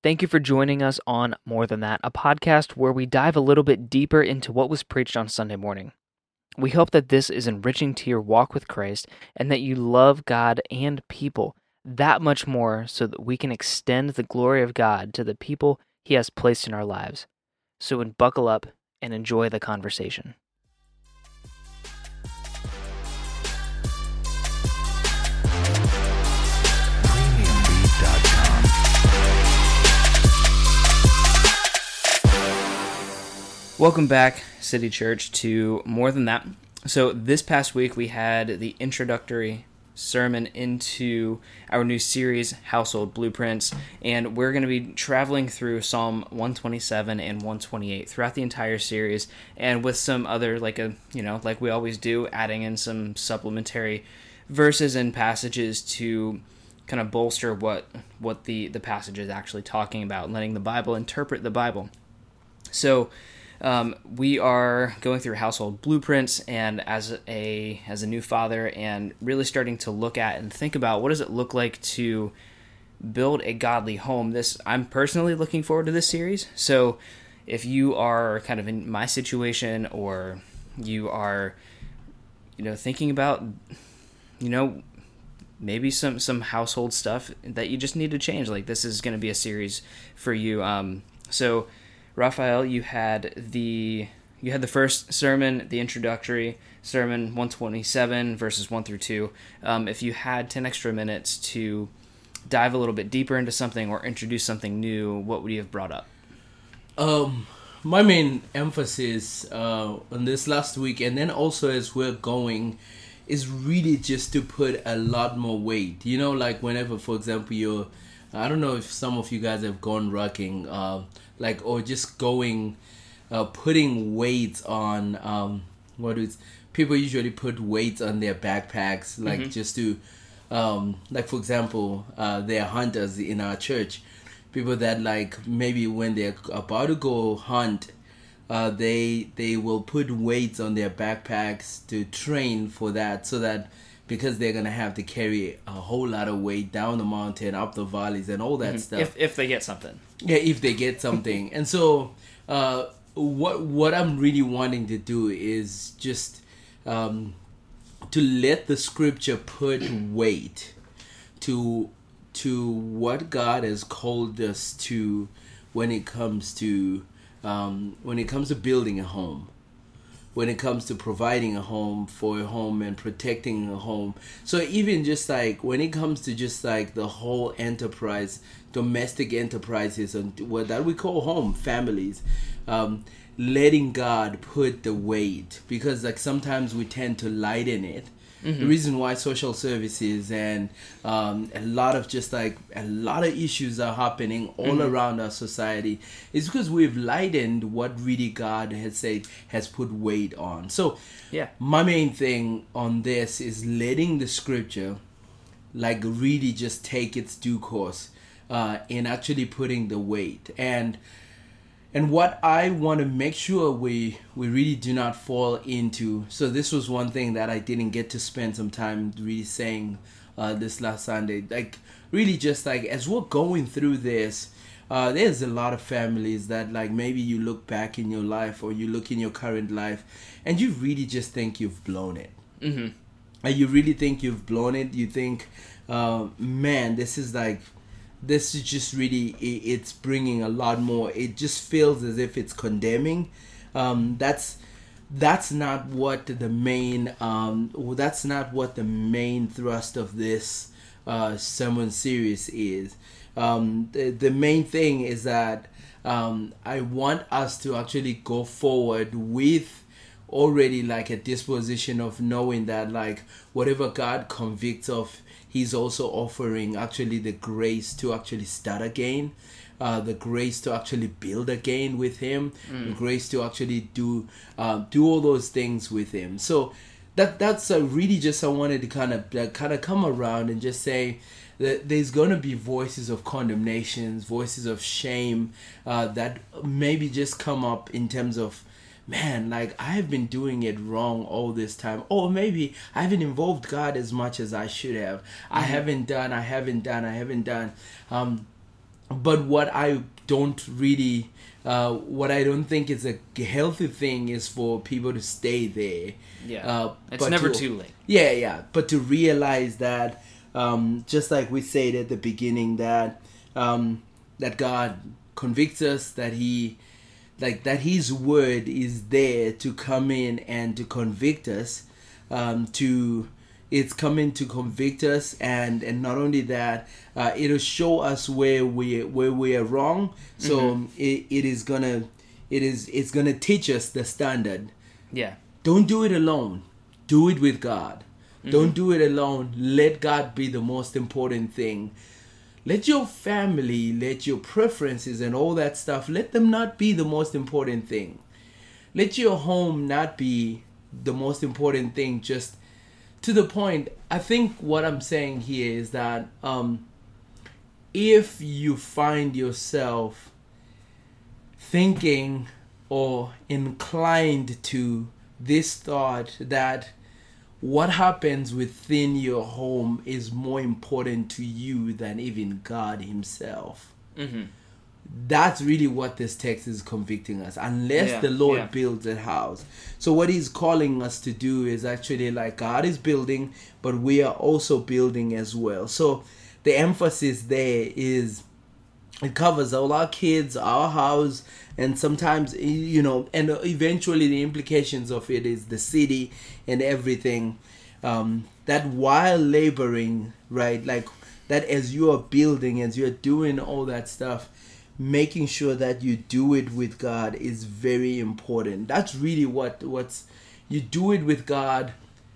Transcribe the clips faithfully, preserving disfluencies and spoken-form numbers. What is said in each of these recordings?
Thank you for joining us on More Than That, a podcast where we dive a little bit deeper into what was preached on Sunday morning. We hope that this is enriching to your walk with Christ and that you love God and people that much more so that we can extend the glory of God to the people He has placed in our lives. So buckle up and enjoy the conversation. Welcome back, City Church, to More Than That. So this past week we had the introductory sermon into our new series, Household Blueprints, and we're going to be traveling through Psalm one twenty-seven and one twenty-eight throughout the entire series, and with some other, like a you know, like we always do, adding in some supplementary verses and passages to kind of bolster what what the the passage is actually talking about, and letting the Bible interpret the Bible. So. Um, we are going through Household Blueprints, and as a as a new father, and really starting to look at and think about what does it look like to build a godly home. This I'm personally looking forward to this series. So, if you are kind of in my situation, or you are, you know, thinking about, you know, maybe some some household stuff that you just need to change, like this is going to be a series for you. Um, so. Raphael, you had the you had the first sermon, the introductory sermon, one twenty-seven, verses one through two. Um, if you had ten extra minutes to dive a little bit deeper into something or introduce something new, what would you have brought up? Um, my main emphasis uh, on this last week, and then also as we're going, is really just to put a lot more weight. You know, like whenever, for example, you're, I don't know if some of you guys have gone rucking, uh, like, or just going, uh, putting weights on, um, what is, people usually put weights on their backpacks, like mm-hmm. just to, um, like for example, uh, there are hunters in our church, people that like, maybe when they're about to go hunt, uh, they, they will put weights on their backpacks to train for that, so that, because they're going to have to carry a whole lot of weight down the mountain, up the valleys, and all that mm-hmm. stuff. If if they get something. Yeah, if they get something. And so uh, what what I'm really wanting to do is just um, to let the scripture put weight to to what God has called us to when it comes to um, when it comes to building a home. When it comes to providing a home for a home and protecting a home. So even just like when it comes to just like the whole enterprise, domestic enterprises, and what that we call home, families, um, letting God put the weight, because like sometimes we tend to lighten it. Mm-hmm. The reason why social services and um, a lot of just like a lot of issues are happening all mm-hmm. around our society is because we've lightened what really God has said has put weight on. So yeah, my main thing on this is letting the scripture like really just take its due course uh, in actually putting the weight. And And what I want to make sure we we really do not fall into, so this was one thing that I didn't get to spend some time really saying uh, this last Sunday, like really just like as we're going through this, uh, there's a lot of families that like maybe you look back in your life or you look in your current life and you really just think you've blown it. Mm-hmm. And you really think you've blown it. You think, uh, man, this is like, this is just really, it's bringing a lot more. It just feels as if it's condemning. Um, that's that's not what the main um, that's not what the main thrust of this uh, sermon series is. Um, the, the main thing is that um, I want us to actually go forward with already like a disposition of knowing that like whatever God convicts of, He's also offering actually the grace to actually start again, uh, the grace to actually build again with Him, mm. the grace to actually do uh, do all those things with Him. So that that's uh, really just I wanted to kind of uh, kind of come around and just say that there's going to be voices of condemnations, voices of shame uh, that maybe just come up in terms of, man, like I've been doing it wrong all this time. Or maybe I haven't involved God as much as I should have. Mm-hmm. I haven't done, I haven't done, I haven't done. Um, but what I don't really, uh, what I don't think is a healthy thing is for people to stay there. Yeah, uh, it's but never to- too late. Yeah, yeah, but to realize that, um, just like we said at the beginning, that um, that God convicts us, that He, like that His word is there to come in and to convict us, um, to it's coming to convict us, and and not only that, uh, it'll show us where we where we are wrong. So Mhm. it, it is gonna it is it's gonna teach us the standard. Yeah. Don't do it alone. Do it with God. Don't do it alone. Let God be the most important thing. Let your family, let your preferences and all that stuff, let them not be the most important thing. Let your home not be the most important thing. Just to the point, I think what I'm saying here is that um, if you find yourself thinking or inclined to this thought that what happens within your home is more important to you than even God Himself, Mm-hmm. that's really what this text is convicting us. Unless Yeah, the Lord yeah. builds a house. So what He's calling us to do is actually like God is building, but we are also building as well. So the emphasis there is it covers all our kids, our house, and sometimes, you know, and eventually the implications of it is the city and everything. Um, that while laboring, right, like that as you are building, as you're doing all that stuff, making sure that you do it with God is very important. That's really what what's you do it with God,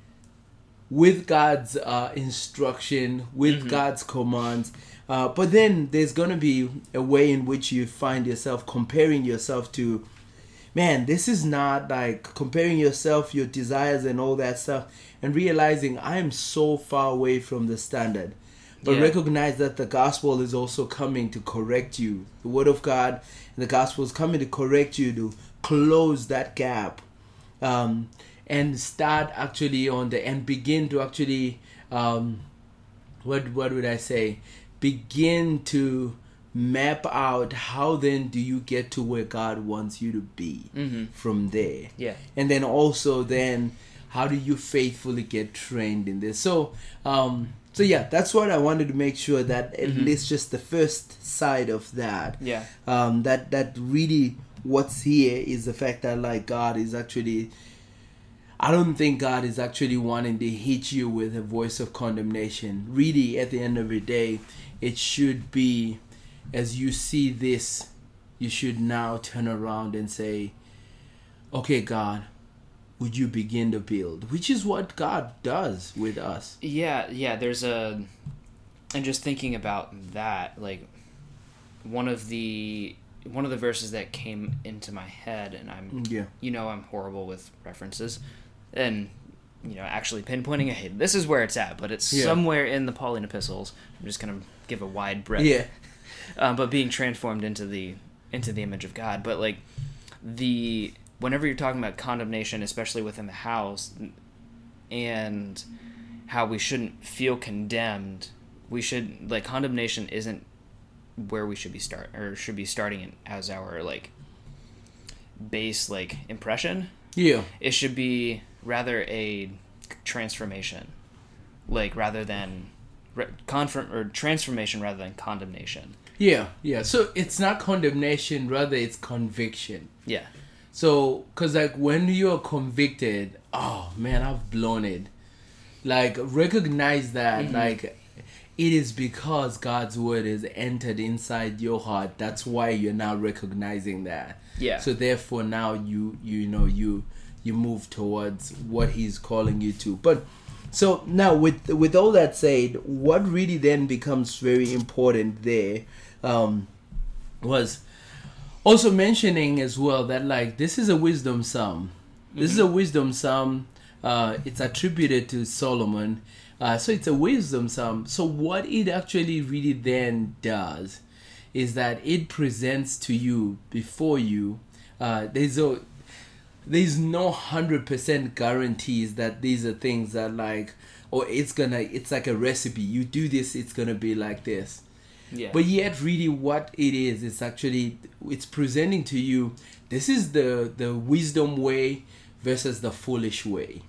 with God's uh, instruction, with Mhm. God's commands. Uh, but then there's going to be a way in which you find yourself comparing yourself to, man, this is not like comparing yourself, your desires and all that stuff, and realizing I am so far away from the standard. But Yeah. recognize that the gospel is also coming to correct you. The word of God and the gospel is coming to correct you, to close that gap. Um, and start actually on the, and begin to actually, um, what what would I say? Begin to map out how then do you get to where God wants you to be Mm-hmm. from there. Yeah. And then also then how do you faithfully get trained in this? So um so yeah, that's what I wanted to make sure that at Mhm. least just the first side of that. Yeah. Um that that really what's here is the fact that like God is actually I don't think God is actually wanting to hit you with a voice of condemnation. Really, at the end of the day, it should be, as you see this, you should now turn around and say, okay, God, would you begin to build? Which is what God does with us. Yeah, yeah, there's a and just thinking about that, like one of the one of the verses that came into my head, and I'm Yeah. you know, I'm horrible with references and you know, actually pinpointing hey, this is where it's at, but it's Yeah. somewhere in the Pauline epistles. I'm just gonna give a wide breadth. Yeah. Um, but being transformed into the into the image of God. But like the whenever you're talking about condemnation, especially within the house, and how we shouldn't feel condemned, we should like condemnation isn't where we should be start or should be starting in as our like base like impression. Yeah. It should be rather a transformation, like rather than re- confront or transformation rather than condemnation. Yeah. Yeah. So it's not condemnation, rather it's conviction. Yeah. So, because like when you're convicted, oh man, I've blown it. Like recognize that Mhm. like it is because God's word is entered inside your heart. That's why you're now recognizing that. Yeah. So therefore now you you know you you move towards what He's calling you to. But so now with with all that said, what really then becomes very important there um, was also mentioning as well that like this is a wisdom psalm. This is a wisdom psalm. Uh, it's attributed to Solomon. Uh, so it's a wisdom psalm. So what it actually really then does is that it presents to you before you. Uh, there's a there's no hundred percent guarantees that these are things that like, or it's gonna it's like a recipe. You do this, it's gonna be like this. Yeah. But yet, really, what it is, it's actually, it's presenting to you, this is the, the wisdom way versus the foolish way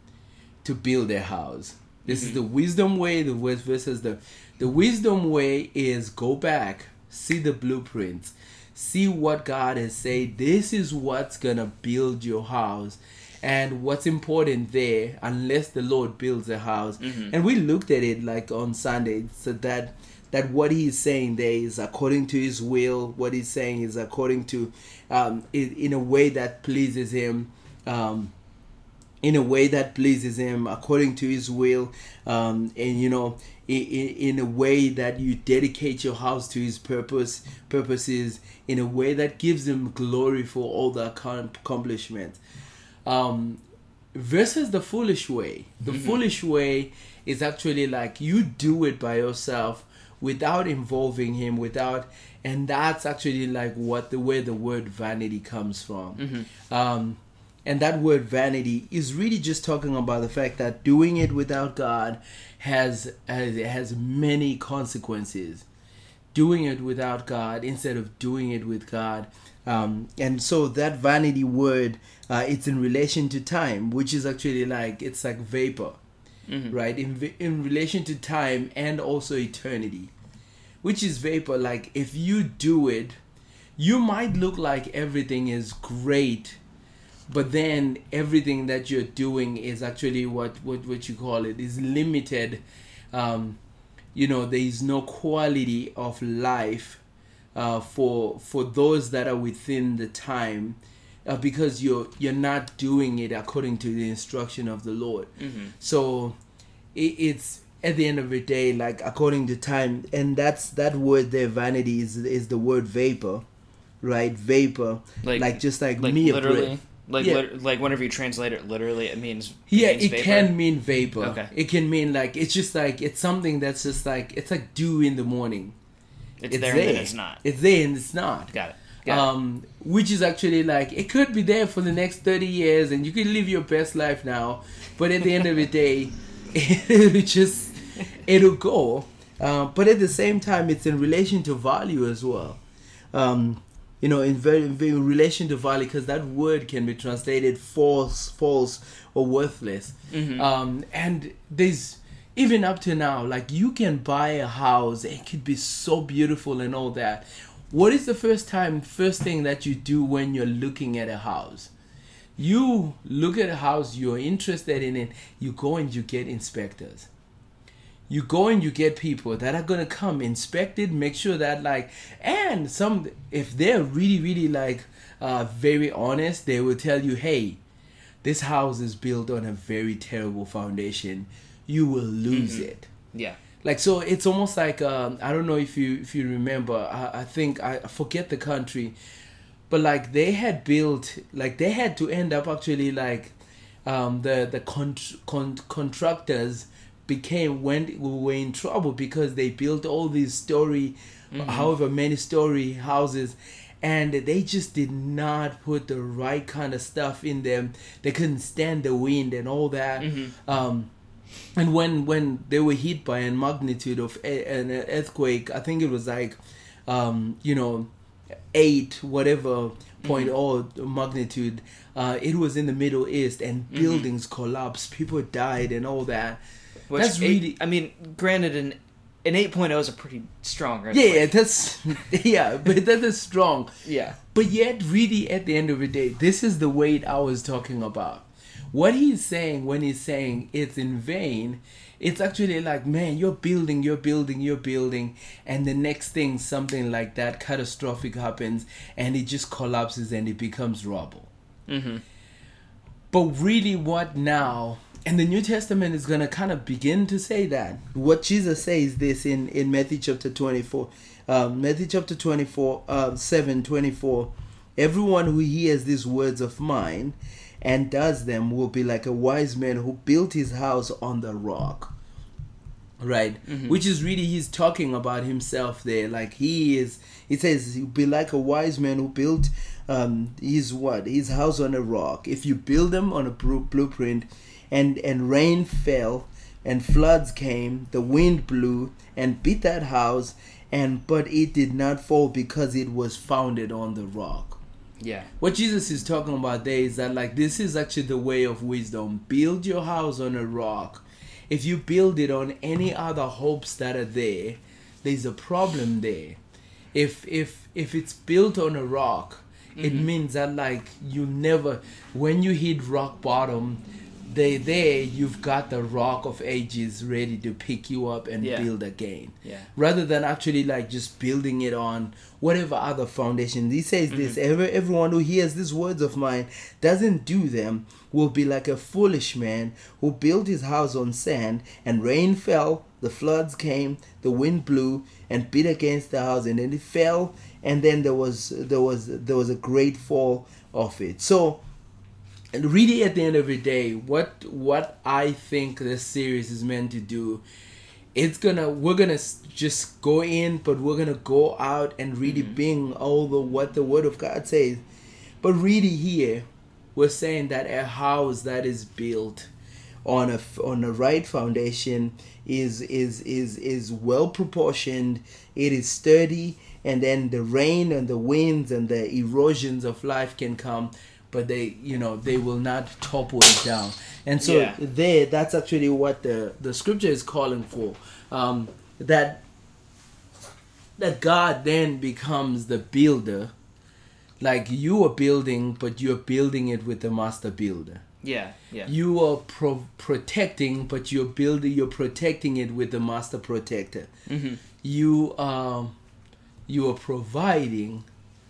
to build a house. This mm-hmm. is the wisdom way, the west versus the, the wisdom way is go back, see the blueprints, see what God has said. This is what's gonna build your house. And what's important there, unless the Lord builds a house, mm-hmm. and we looked at it like on Sunday, so that that what He's saying there is according to His will. What He's saying is according to, um, in, in a way that pleases Him, um, in a way that pleases Him, according to His will, um, and you know, in, in a way that you dedicate your house to His purpose, purposes, in a way that gives Him glory for all the accomplishments. Um, versus the foolish way. The mm-hmm. foolish way is actually like you do it by yourself without involving Him, without, and that's actually like what the where the word vanity comes from. Mm-hmm. Um, and that word vanity is really just talking about the fact that doing it without God has has, has many consequences. Doing it without God instead of doing it with God. Um, and so that vanity word, uh, it's in relation to time, which is actually like, it's like vapor, mm-hmm. right? In, in relation to time and also eternity, which is vapor. Like if you do it, you might look like everything is great, but then everything that you're doing is actually what, what, what you call it is limited. Um, you know, there is no quality of life Uh, for for those that are within the time, uh, because you're you're not doing it according to the instruction of the Lord. Mm-hmm. So it, it's at the end of the day, like according to time, and that's that word there, vanity is is the word vapor, right? Vapor, like, like just like, like mere literally, breath. Like yeah. lit- like whenever you translate it literally, it means it yeah, means it vapor. can mean vapor. Okay, it can mean like it's just like it's something that's just like it's like dew in the morning. It's, it's there, there and then it's not. It's there and it's not. Got it. Got um, it. Which is actually like, it could be there for the next thirty years and you could live your best life now. But at the end of the day, it'll just, it'll go. Uh, but at the same time, it's in relation to value as well. Um, you know, in, very, in relation to value, because that word can be translated false, false, or worthless. Mm-hmm. Um, and there's, even up to now, like you can buy a house, it could be so beautiful and all that. What is the first time, first thing that you do when you're looking at a house? You look at a house, you're interested in it, you go and you get inspectors. You go and you get people that are going to come inspect it, make sure that like, and some, if they're really, really like uh, very honest, they will tell you, hey, this house is built on a very terrible foundation. You will lose mm-hmm. it. Yeah. Like, so it's almost like, um, I don't know if you if you remember, I, I think, I forget the country, but like they had built, like they had to end up actually like um, the, the con- con- contractors became, when were in trouble because they built all these story, mm-hmm. however many story houses, and they just did not put the right kind of stuff in them. They couldn't stand the wind and all that. Mm-hmm. Um, And when, when they were hit by a magnitude of a, an earthquake, I think it was like, um, you know, eight, whatever point mm-hmm. or magnitude, uh, it was in the Middle East and mm-hmm. buildings collapsed, people died and all that. Which that's eight, really, I mean, granted, an, an eight point oh is a pretty strong earthquake. Yeah, yeah, that's, yeah, but that is strong. Yeah. But yet, really, at the end of the day, this is the weight I was talking about. What he's saying when he's saying it's in vain, it's actually like, man, you're building, you're building, you're building, and the next thing, something like that catastrophic happens, and it just collapses and it becomes rubble. Mm-hmm. But really, what now? And the New Testament is going to kind of begin to say that. What Jesus says this in, in Matthew chapter twenty-four. Um, Matthew chapter twenty-four, uh, seven twenty-four. Everyone who hears these words of mine and does them will be like a wise man who built his house on the rock. Right? Mm-hmm. Which is really, he's talking about himself there. Like he is, he says, he'll be like a wise man who built um, his what? His house on a rock. If you build them on a blueprint and, and rain fell and floods came, the wind blew and beat that house and but it did not fall because it was founded on the rock. Yeah. What Jesus is talking about there is that, like, this is actually the way of wisdom. Build your house on a rock. If you build it on any other hopes that are there, there's a problem there. If if if it's built on a rock, mm-hmm. it means that, like, you never, when you hit rock bottom, they there you've got the rock of ages ready to pick you up and yeah. build again. Yeah. Rather than actually, like, just building it on whatever other foundation. He says mm-hmm. this, every, everyone who hears these words of mine doesn't do them will be like a foolish man who built his house on sand, and rain fell, the floods came, the wind blew and beat against the house, and then it fell, and then there was there was there was a great fall of it. So and really, at the end of the day, what what I think this series is meant to do, it's gonna we're gonna just go in, but we're gonna go out and really mm-hmm. bring all the what the Word of God says. But really, here we're saying that a house that is built on a on a right foundation is is is is well proportioned. It is sturdy, and then the rain and the winds and the erosions of life can come, but they, you know, they will not topple it down. And so yeah. there, that's actually what the, the scripture is calling for. Um, that that God then becomes the builder. Like, you are building, but you're building it with the master builder. Yeah, yeah. You are pro- protecting, but you're building, you're protecting it with the master protector. Mm-hmm. You um, you are providing,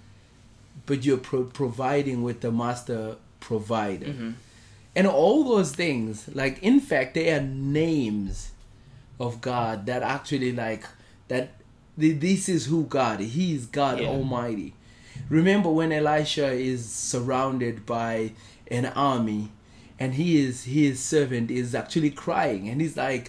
but you're pro- providing with the master provider. Mm-hmm. And all those things, like, in fact, they are names of God that actually, like, that this is who God is. He is God yeah. Almighty. Remember when Elisha is surrounded by an army, and he is his servant is actually crying, and he's like,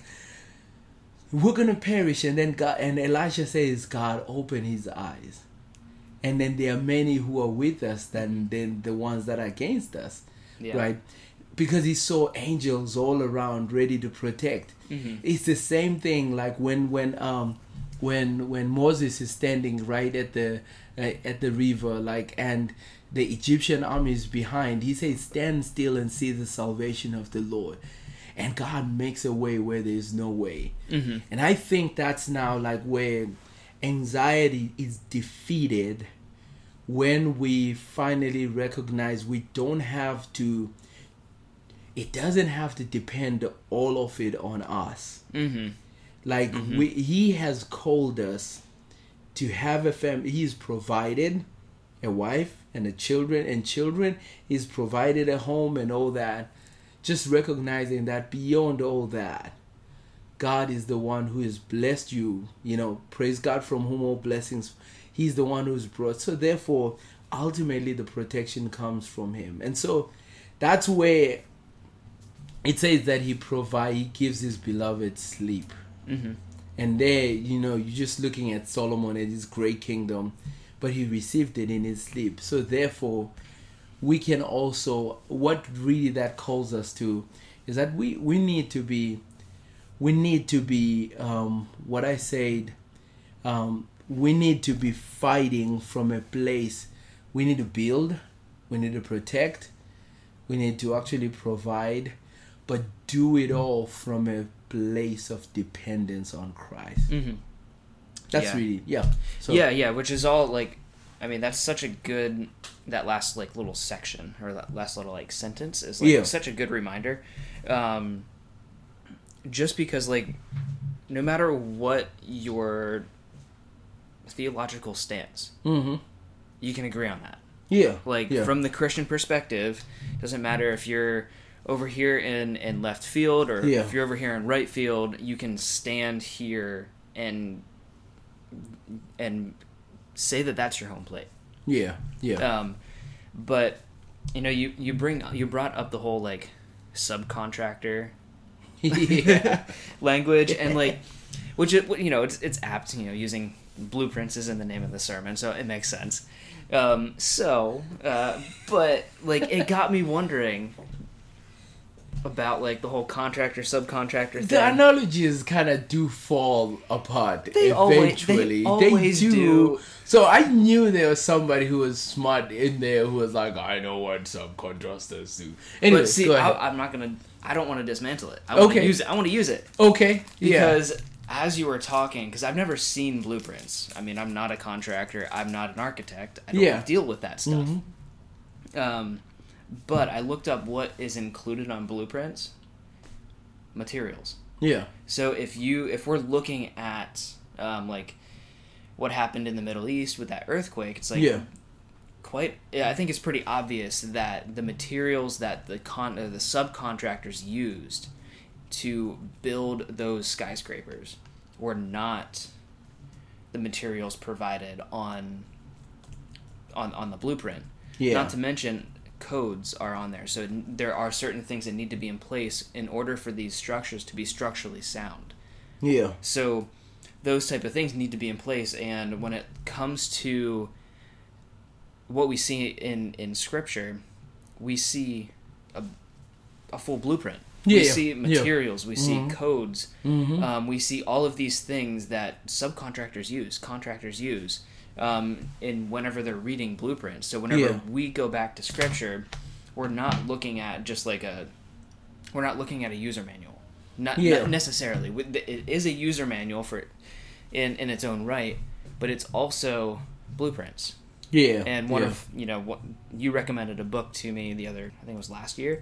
we're gonna perish. And then God, and Elisha says, God, open his eyes. And then there are many who are with us than, than the ones that are against us. Yeah. Right? Because he saw angels all around ready to protect. Mm-hmm. It's the same thing like when when um when when Moses is standing right at the uh, at the river, like, and the Egyptian army is behind. He says, stand still and see the salvation of the Lord. And God makes a way where there is no way. Mm-hmm. And I think that's now like where anxiety is defeated, when we finally recognize we don't have to, it doesn't have to depend all of it on us. Mm-hmm. Like mm-hmm. we, he has called us to have a family. He's provided a wife and a children and children. He's provided a home and all that. Just recognizing that beyond all that, God is the one who has blessed you. You know, praise God from whom all blessings. He's the one who's brought. So therefore, ultimately the protection comes from him. And so that's where it says that he provide, he gives his beloved sleep. Mm-hmm. And there, you know, you're just looking at Solomon and his great kingdom, but he received it in his sleep. So therefore, we can also, what really that calls us to is that we, we need to be, we need to be, um, what I said, um, we need to be fighting from a place. We need to build, we need to protect, we need to actually provide, but do it all from a place of dependence on Christ. Mm-hmm. That's yeah. really, yeah. So, yeah, yeah, which is all like, I mean, that's such a good, that last like little section or that last little like sentence is like yeah. such a good reminder. Um, just because like, no matter what your theological stance, mm-hmm. you can agree on that. Yeah. Like yeah. from the Christian perspective, doesn't matter if you're over here in, in left field or yeah. if you're over here in right field, you can stand here and and say that that's your home plate. Yeah, yeah. Um, but you know, you, you bring you brought up the whole like subcontractor yeah. language and like, which it, you know it's it's apt, you know, using blueprints is in the name of the sermon, so it makes sense. Um, so, uh, but like it got me wondering. about like the whole contractor subcontractor thing. The analogies kind of do fall apart They eventually. always, they always do. do. So I knew there was somebody who was smart in there who was like, I know what subcontractors do. Anyway, but see, go ahead. I, I'm not gonna. I don't want to dismantle it. I want Okay. to use it. I want to use it Okay. because Yeah. as you were talking, because I've never seen blueprints. I mean, I'm not a contractor. I'm not an architect. I don't Yeah. deal with that stuff. Mm-hmm. Um, but I looked up what is included on blueprints. Materials. Yeah. So if you if we're looking at um, like what happened in the Middle East with that earthquake, it's like Yeah. quite. Yeah, I think it's pretty obvious that the materials that the con uh, the subcontractors used to build those skyscrapers were not the materials provided on on on the blueprint. Yeah. Not to mention codes are on there, so n- there are certain things that need to be in place in order for these structures to be structurally sound. Yeah. So those type of things need to be in place, and when it comes to what we see in in scripture, we see a, a full blueprint. Yeah, we yeah, see yeah. materials, we see Mhm. codes, Mm-hmm. um, we see all of these things that subcontractors use, contractors use, um, in whenever they're reading blueprints. So whenever Yeah. we go back to scripture, we're not looking at just like a, we're not looking at a user manual. Not, Yeah. not necessarily. With the- It is a user manual for, in in its own right, but it's also blueprints. Yeah. And one yeah. of you know what you recommended a book to me the other, I think it was last year,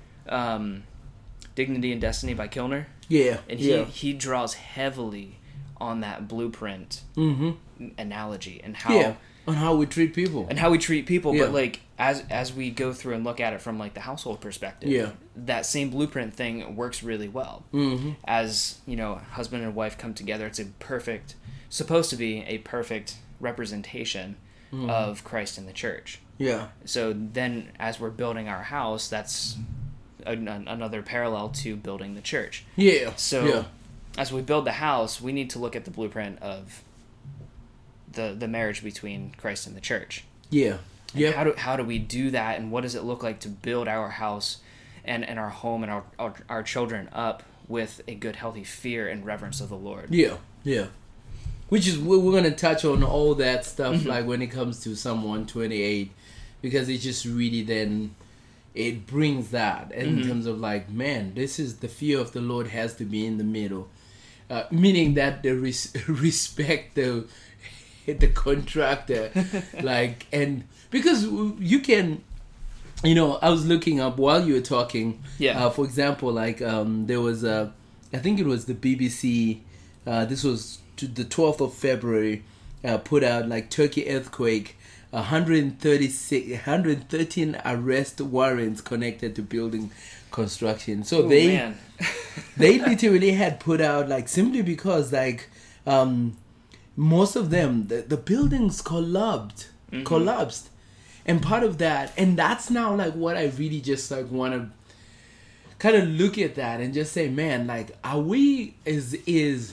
um, Dignity and Destiny by Kilner, Yeah. and he yeah. he draws heavily on that blueprint Mm-hmm. analogy and how Yeah. On how we treat people. and how we treat people. Yeah. But like as as we go through and look at it from like the household perspective, Yeah. that same blueprint thing works really well. Mm-hmm. As you know, husband and wife come together, it's a perfect, supposed to be a perfect representation Mhm. of Christ in the church. Yeah. So then, as we're building our house, that's a, an- another parallel to building the church. Yeah. So yeah. as we build the house, we need to look at the blueprint of the the marriage between Christ and the church. Yeah. And Yeah. How do how do we do that, and what does it look like to build our house and, and our home and our, our our children up with a good, healthy fear and reverence of the Lord? Yeah. Yeah. Which is we're we're gonna touch on all that stuff Mhm. like when it comes to Psalm one twenty-eight, because it just really then it brings that in Mhm. terms of like, man, this is the fear of the Lord has to be in the middle, uh, meaning that the res- respect the the contractor, like, and because you can, you know, I was looking up while you were talking. Yeah. Uh, for example, like um, there was a, I think it was the B B C. Uh, this was to the twelfth of February. Uh, put out like Turkey earthquake. one hundred thirty-six, one hundred thirteen arrest warrants connected to building construction. So Oh, they man. they literally had put out like simply because like um, most of them the, the buildings collapsed Mhm. collapsed, and part of that, and that's now like what I really just like want to kind of look at that and just say, man, like are we is is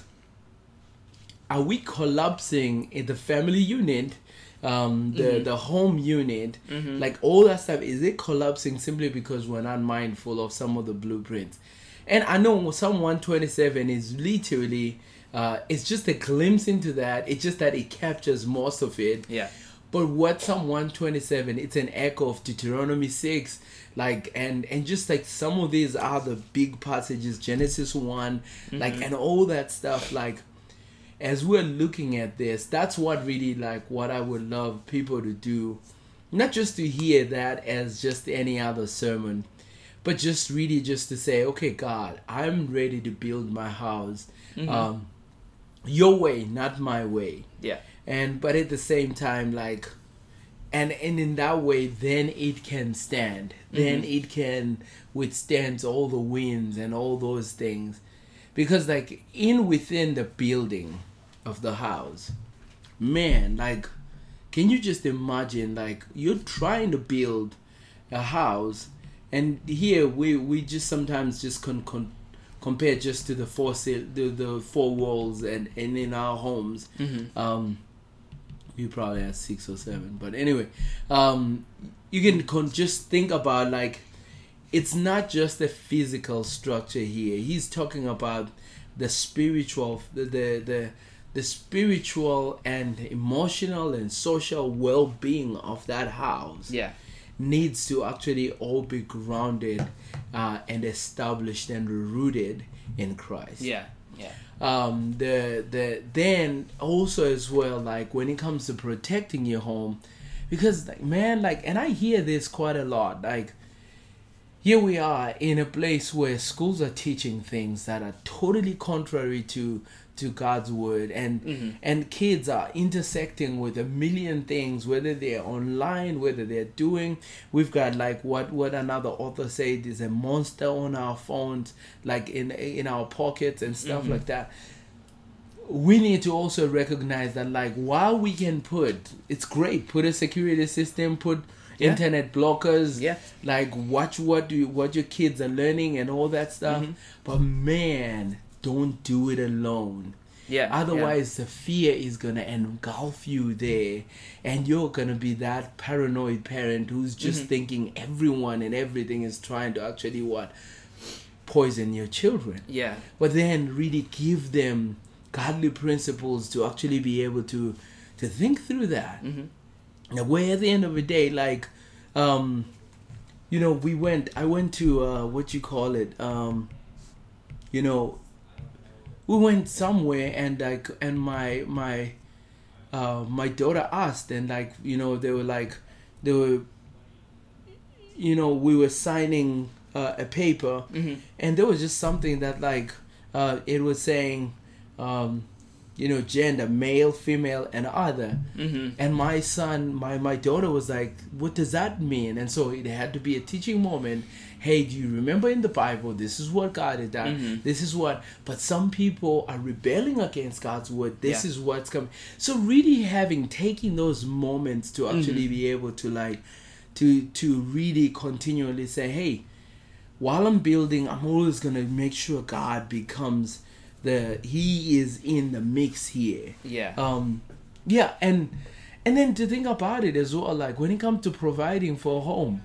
are we collapsing in the family unit, um the Mhm. the home unit, Mhm. like all that stuff? Is it collapsing simply because we're not mindful of some of the blueprints? And I know Psalm one twenty-seven is literally uh it's just a glimpse into that. It's just that it captures most of it. Yeah. But what Psalm one twenty-seven, it's an echo of Deuteronomy six, like, and and just like some of these are the big passages, Genesis one, like, Mhm. and all that stuff. Like, as we're looking at this, that's what really like what I would love people to do, not just to hear that as just any other sermon, but just really just to say, okay, God, I'm ready to build my house, Mhm. um, your way, not my way. Yeah. And but at the same time, like, and and in that way, then it can stand. Then Mhm. it can withstand all the winds and all those things, because like in within the building of the house, man, like, can you just imagine like you're trying to build a house, and here we we just sometimes just con. con compare just to the four the, the four walls and, and in our homes. Mhm. Um, you probably have six or seven, but anyway, um, you can con- just think about like it's not just the physical structure here. He's talking about the spiritual, the the the, the spiritual and emotional and social well-being of that house. Yeah. Needs to actually all be grounded uh, and established and rooted in Christ. Yeah. Yeah. Um, the the then also as well, like when it comes to protecting your home, because like man, like, and I hear this quite a lot. Like, here we are in a place where schools are teaching things that are totally contrary to to God's word, and mm-hmm. and kids are intersecting with a million things, whether they're online, whether they're doing. We've got like what what another author said is a monster on our phones, like in in our pockets and stuff mm-hmm. like that. We need to also recognize that, like, while we can put, it's great, put a security system, put yeah. internet blockers, yeah. like watch what you what your kids are learning and all that stuff. Mm-hmm. But man, don't do it alone. Yeah. Otherwise, yeah. the fear is gonna engulf you there, and you're gonna be that paranoid parent who's just mm-hmm. thinking everyone and everything is trying to actually what poison your children. Yeah. But then really give them godly principles to actually be able to to think through that. Mm-hmm. Now, where at the end of the day, like, um, you know, we went. I went to uh, what you call it. Um, you know. We went somewhere and like and my my uh, my daughter asked, and like, you know, they were like they were you know we were signing uh, a paper, mm-hmm. and there was just something that like uh, it was saying um, you know, gender, male, female, and other. Mm-hmm. And my son, my my daughter was like, what does that mean? And so it had to be a teaching moment. Hey, do you remember in the Bible, this is what God had done. Mm-hmm. This is what, but some people are rebelling against God's word. This yeah. is what's coming. So really having, taking those moments to actually mm-hmm. be able to like, to, to really continually say, hey, while I'm building, I'm always going to make sure God becomes the, he is in the mix here. Yeah. Um, yeah. And, and then to think about it as well, like when it comes to providing for a home,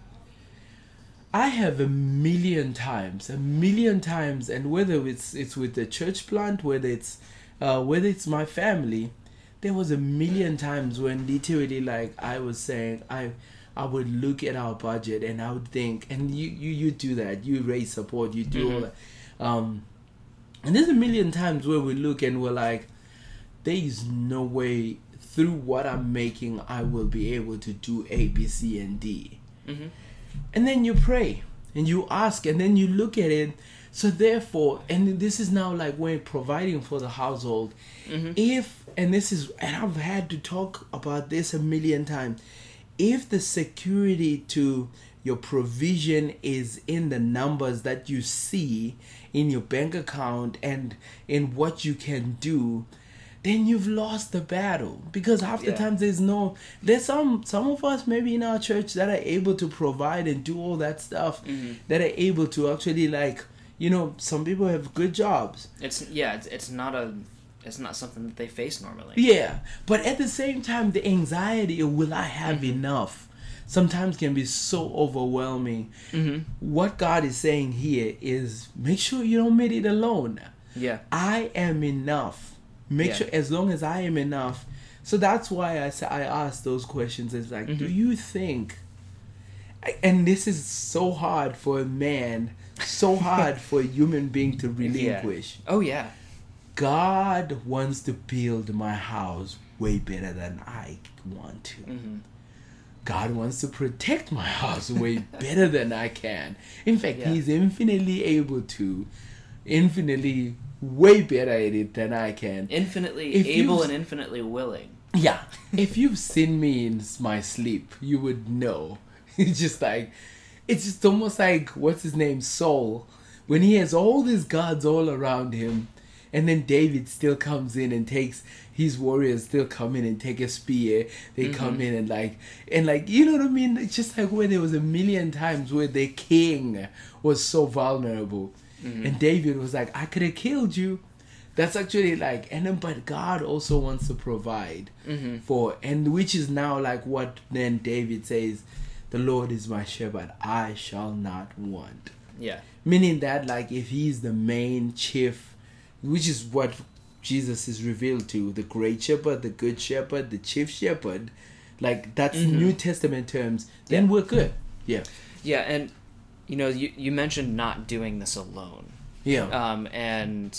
I have a million times, a million times, and whether it's it's with the church plant, whether it's uh, whether it's my family, there was a million times when literally, like, I was saying, I I would look at our budget and I would think, and you you, you do that, you raise support, you do mm-hmm. all that, um, and there's a million times where we look and we're like, there is no way through what I'm making I will be able to do A, B, C, and D. Mm-hmm. And then you pray and you ask and then you look at it. So therefore, and this is now like when providing for the household, mm-hmm. if, and this is, and I've had to talk about this a million times, if the security to your provision is in the numbers that you see in your bank account and in what you can do, then you've lost the battle, because half the yeah. time there's no, there's some some of us maybe in our church that are able to provide and do all that stuff, mm-hmm. that are able to actually, like, you know, some people have good jobs. It's yeah, it's, it's not a it's not something that they face normally. Yeah, but at the same time, the anxiety of will I have mm-hmm. enough sometimes can be so overwhelming. Mm-hmm. What God is saying here is make sure you don't make it alone. Yeah, I am enough. Make yeah. sure, as long as I am enough. So that's why I say, I ask those questions. It's like, mm-hmm. do you think, and this is so hard for a man, so hard for a human being to relinquish. Yeah. Oh yeah. God wants to build my house way better than I want to. Mm-hmm. God wants to protect my house way better than I can. In fact, yeah. He's infinitely able to, infinitely way better at it than I can. Infinitely if able and infinitely willing. Yeah. If you've seen me in my sleep, you would know. It's just like, it's just almost like, what's his name, Saul, when he has all these gods all around him, and then David still comes in and takes, his warriors still come in and take a spear. They mm-hmm. come in and like, and like, you know what I mean? It's just like where there was a million times where the king was so vulnerable. Mm-hmm. And David was like, I could have killed you. That's actually like, and then, but God also wants to provide mm-hmm. for, and which is now like what then David says, the Lord is my shepherd, I shall not want. Yeah. Meaning that, like, if he's the main chief, which is what Jesus is revealed to, the great shepherd, the good shepherd, the chief shepherd, like, that's mm-hmm. New Testament terms, then yeah. we're good. Yeah. Yeah, and, you know, you, you mentioned not doing this alone. Yeah. Um, and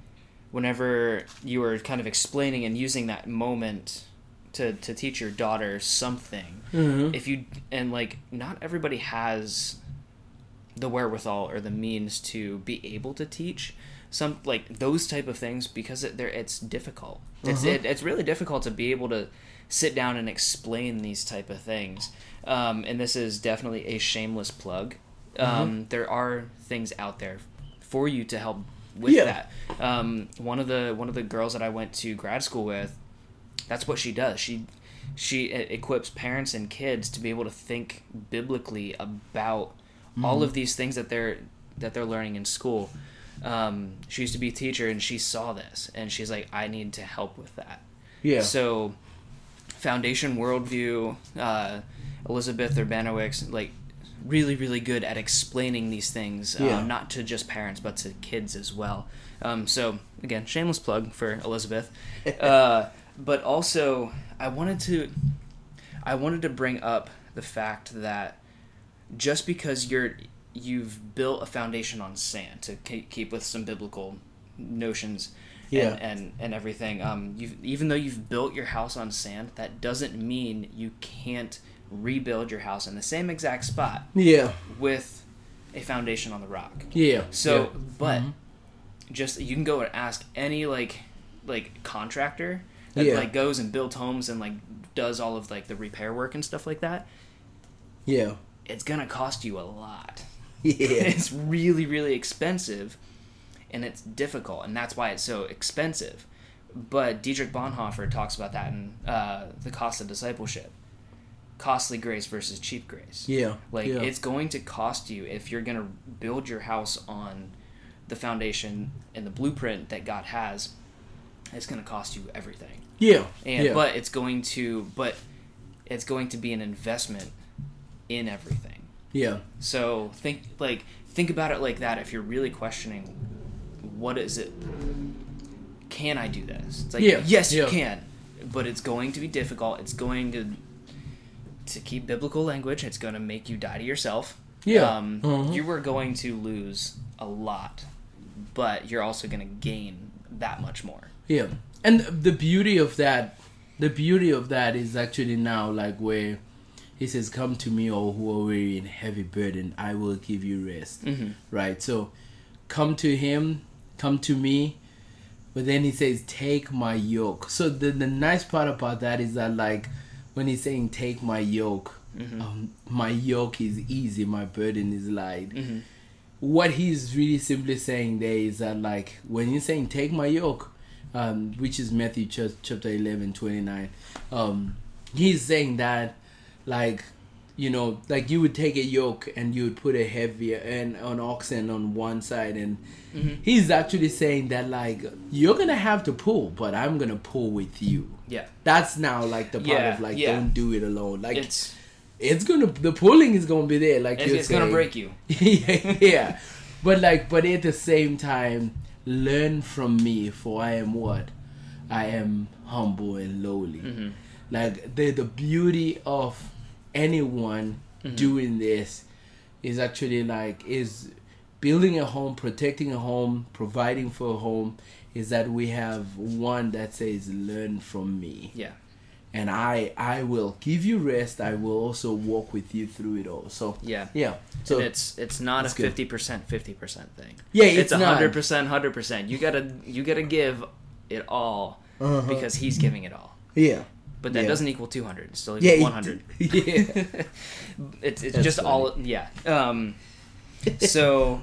whenever you were kind of explaining and using that moment to, to teach your daughter something, mm-hmm. if you, and, like, not everybody has the wherewithal or the means to be able to teach some, like, those type of things, because it, it's difficult. It's uh-huh. it, it's really difficult to be able to sit down and explain these type of things. Um, and this is definitely a shameless plug. Um, mm-hmm. There are things out there for you to help with yeah. that. Um, one of the one of the girls that I went to grad school with, that's what she does. She she equips parents and kids to be able to think biblically about mm-hmm. all of these things that they're that they're learning in school. Um, she used to be a teacher, and she saw this, and she's like, I need to help with that. Yeah. So, Foundation Worldview, uh, Elizabeth Urbanowicz, like, really, really good at explaining these things, yeah. um, not to just parents, but to kids as well. Um, so, again, shameless plug for Elizabeth. Uh, but also, I wanted to, I wanted to bring up the fact that just because you're you've built a foundation on sand, to keep with some biblical notions yeah. and, and, and everything, um, you've, even though you've built your house on sand, that doesn't mean you can't rebuild your house in the same exact spot yeah. with a foundation on the rock. Yeah. So, yeah. but mm-hmm. just, you can go and ask any, like, like contractor that, yeah. like, goes and builds homes and, like, does all of, like, the repair work and stuff like that. Yeah. It's gonna cost you a lot. Yeah. It's really, really expensive, and it's difficult, and that's why it's so expensive. But Dietrich Bonhoeffer talks about that in uh, The Cost of Discipleship. Costly grace versus cheap grace. Yeah. Like, yeah. it's going to cost you, if you're going to build your house on the foundation and the blueprint that God has, it's going to cost you everything. Yeah. And yeah. but it's going to but it's going to be an investment in everything. Yeah. So think like think about it like that. If you're really questioning, what is it? Can I do this? It's like, yeah. yes, you yeah. can, but it's going to be difficult. It's going to to keep biblical language. It's going to make you die to yourself. Yeah. Um, uh-huh. You are going to lose a lot, but you're also going to gain that much more. Yeah. And the beauty of that, the beauty of that is actually now, like, where he says, come to me, all who are weary and heavy burden, I will give you rest. Mm-hmm. Right? So, come to him, come to me. But then he says, take my yoke. So, the, the nice part about that is that, like, when he's saying, take my yoke, mm-hmm. um, my yoke is easy, my burden is light. Mm-hmm. What he's really simply saying there is that, like, when he's saying, take my yoke, um, which is Matthew chapter eleven, twenty-nine, um, he's saying that, like, you know, like, you would take a yoke and you would put a heavier and an oxen on one side, and mm-hmm. he's actually saying that, like, you're gonna have to pull, but I'm gonna pull with you. Yeah, that's now, like, the part yeah, of, like, yeah. don't do it alone. Like, it's it's gonna the pulling is gonna be there. Like, it's, you're it's saying. gonna break you. yeah, yeah, but like, but at the same time, learn from me, for I am what I am humble and lowly. Mm-hmm. Like, the the beauty of anyone mm-hmm. doing this is actually, like, is building a home, protecting a home, providing for a home, is that we have one that says, learn from me. Yeah. And I I will give you rest. I will also walk with you through it all. So yeah. Yeah. So and it's it's not a good. fifty percent fifty percent thing. Yeah, it's, it's a not. hundred percent hundred percent. You gotta you gotta give it all uh-huh. because he's giving it all. Yeah. But that yeah. doesn't equal two hundred. It still equals yeah, one hundred. Yeah. it's it's That's just funny. all yeah. Um, so,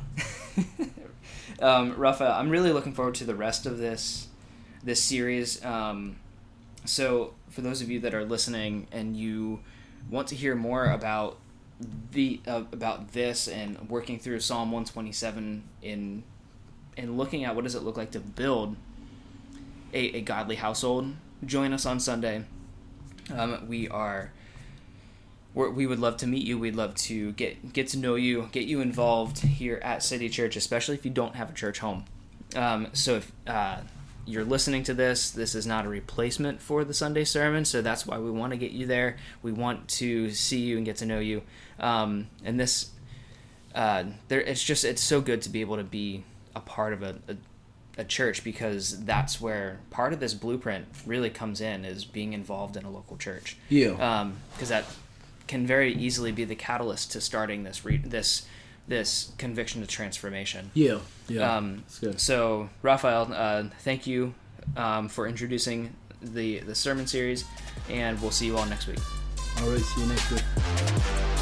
um, Rafa, I'm really looking forward to the rest of this this series. Um, so for those of you that are listening and you want to hear more about the uh, about this and working through Psalm one twenty-seven in and looking at what does it look like to build a, a godly household, join us on Sunday. Um, we are we're, we would love to meet you. We'd love to get get to know you, get you involved here at City Church, especially if you don't have a church home. Um, so if uh, you're listening to this, this is not a replacement for the Sunday sermon, so that's why we want to get you there. We want to see you and get to know you. Um, and this, uh, there, it's just, it's so good to be able to be a part of a, a, a church, because that's where part of this blueprint really comes in, is being involved in a local church. Yeah. Um, because that can very easily be the catalyst to starting this re- this this conviction to transformation. Yeah, yeah. Um, That's good. So, Raphael, uh, thank you um, for introducing the the sermon series, and we'll see you all next week. All right, see you next week.